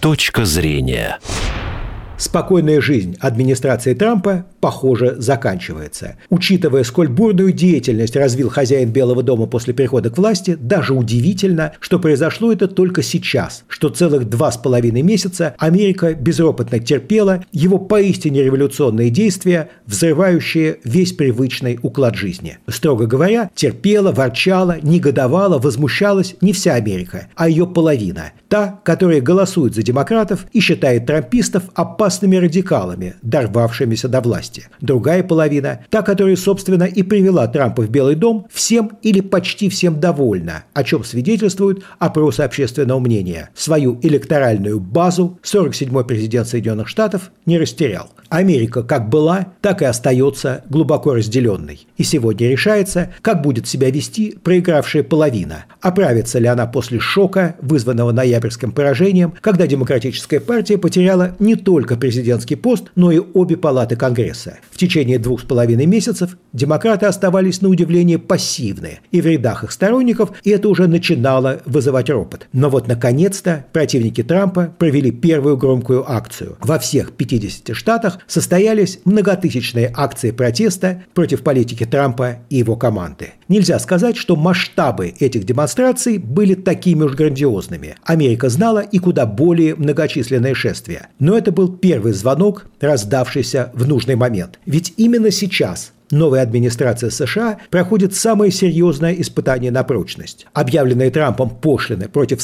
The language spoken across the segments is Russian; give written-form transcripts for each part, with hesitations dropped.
Точка зрения. Спокойная жизнь администрации Трампа, похоже, заканчивается. Учитывая, сколь бурную деятельность развил хозяин Белого дома после прихода к власти, даже удивительно, что произошло это только сейчас, что целых 2,5 месяца Америка безропотно терпела его поистине революционные действия, взрывающие весь привычный уклад жизни. Строго говоря, терпела, ворчала, негодовала, возмущалась не вся Америка, а ее половина. Та, которая голосует за демократов и считает трампистов опасными радикалами, дорвавшимися до власти. Другая половина – та, которая, собственно, и привела Трампа в Белый дом, всем или почти всем довольна, о чем свидетельствуют опросы общественного мнения. Свою электоральную базу 47-й президент Соединенных Штатов не растерял. Америка как была, так и остается глубоко разделенной. И сегодня решается, как будет себя вести проигравшая половина. Оправится ли она после шока, вызванного ноябрьским поражением, когда Демократическая партия потеряла не только президентский пост, но и обе палаты Конгресса. В течение 2,5 месяцев демократы оставались на удивление пассивны и в рядах их сторонников, и это уже начинало вызывать ропот. Но вот наконец-то противники Трампа провели первую громкую акцию. Во всех 50 штатах состоялись многотысячные акции протеста против политики Трампа и его команды. Нельзя сказать, что масштабы этих демонстраций были такими уж грандиозными. Америка знала и куда более многочисленные шествия. Но это был первый звонок, раздавшийся в нужный момент. Ведь именно сейчас новая администрация США проходит самое серьезное испытание на прочность. Объявленные Трампом пошлины против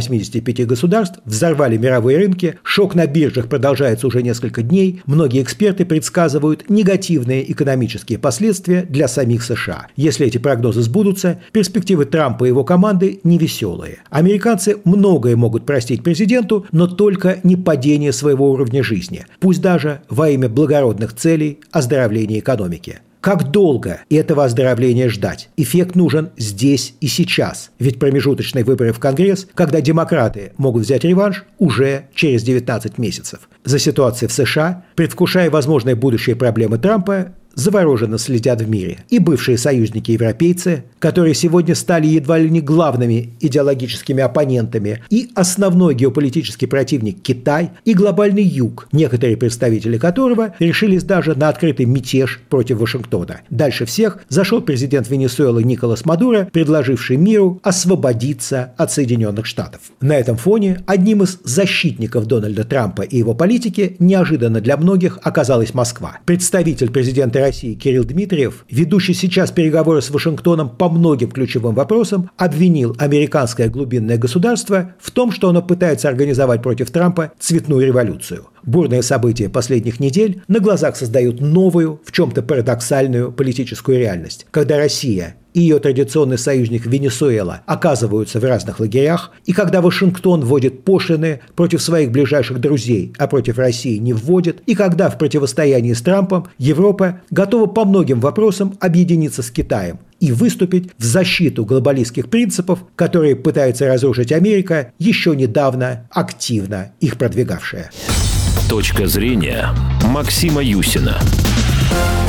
185 государств взорвали мировые рынки, шок на биржах продолжается уже несколько дней, многие эксперты предсказывают негативные экономические последствия для самих США. Если эти прогнозы сбудутся, перспективы Трампа и его команды невеселые. Американцы многое могут простить президенту, но только не падение своего уровня жизни, пусть даже во имя благородных целей оздоровления экономики. Как долго этого оздоровления ждать? Эффект нужен здесь и сейчас. Ведь промежуточные выборы в Конгресс, когда демократы могут взять реванш, уже через 19 месяцев. За ситуацией в США, предвкушая возможные будущие проблемы Трампа, завороженно следят в мире. И бывшие союзники-европейцы, которые сегодня стали едва ли не главными идеологическими оппонентами, и основной геополитический противник Китай, и глобальный Юг, некоторые представители которого решились даже на открытый мятеж против Вашингтона. Дальше всех зашел президент Венесуэлы Николас Мадуро, предложивший миру освободиться от Соединенных Штатов. На этом фоне одним из защитников Дональда Трампа и его политики неожиданно для многих оказалась Москва. Представитель президента России Кирилл Дмитриев, ведущий сейчас переговоры с Вашингтоном по многим ключевым вопросам, обвинил американское глубинное государство в том, что оно пытается организовать против Трампа цветную революцию. Бурные события последних недель на глазах создают новую, в чем-то парадоксальную политическую реальность, когда Россия и ее традиционный союзник Венесуэла оказываются в разных лагерях, и когда Вашингтон вводит пошлины против своих ближайших друзей, а против России не вводит, и когда в противостоянии с Трампом Европа готова по многим вопросам объединиться с Китаем и выступить в защиту глобалистских принципов, которые пытается разрушить Америка, еще недавно активно их продвигавшая. Точка зрения Максима Юсина.